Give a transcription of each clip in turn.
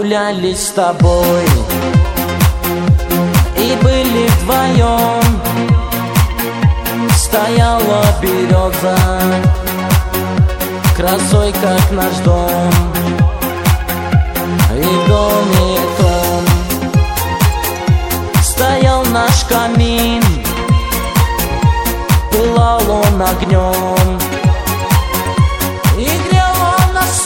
гуляли с тобой и были вдвоем. Стояла береза красой, как наш дом, и в доме том стоял наш камин, пылал он огнем, и грел он нас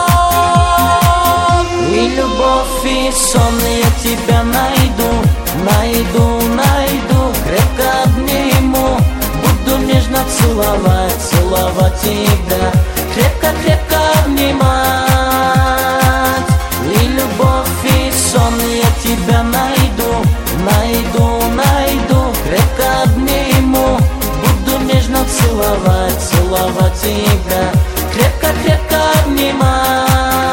сон. И любовь, и сон, я тебя найду, найду, найду, крепко обниму, буду нежно целовать, целовать тебя, крепко, крепко обнимать. И любовь, и сон, я тебя найду, найду, найду, крепко обниму, буду нежно целовать, целовать тебя, крепко, крепко обнимать.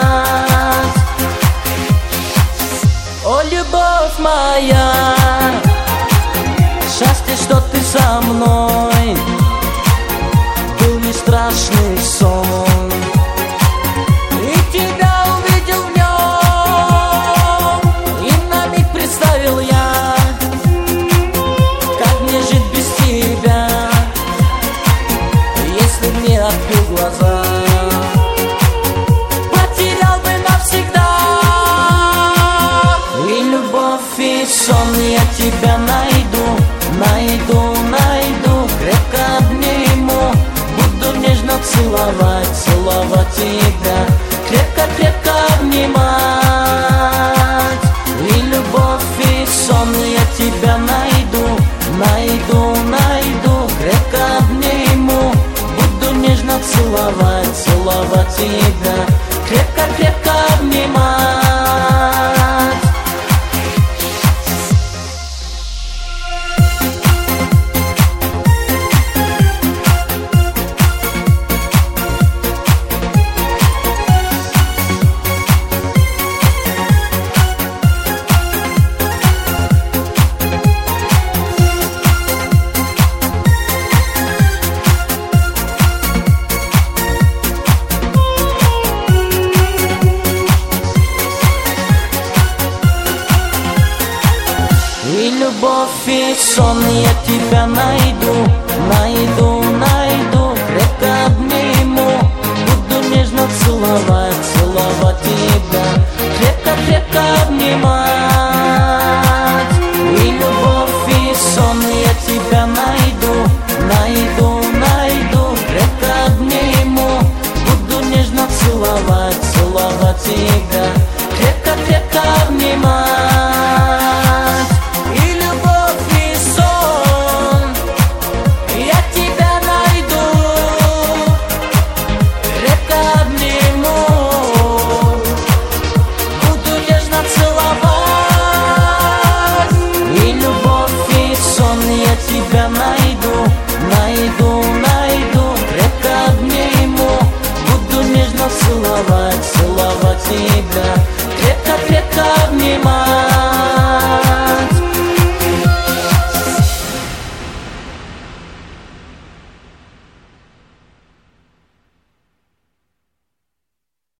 О, любовь моя, счастье, что ты со мной, был не страшный сон, и тебя увидел в нем, и на миг представил я, как мне жить без тебя, если б не открыл глаза, потерял бы навсегда. И любовь, и сон, я тебя найду, найду, найду, крепко обниму, буду нежно целовать, целовать тебя, крепко, крепко обнимать. И любовь, и сон, я тебя найду, найду, найду, крепко обниму, буду нежно целовать, целовать тебя, крепко, крепко обнимать. И любовь, и сон, я тебя найду, найду,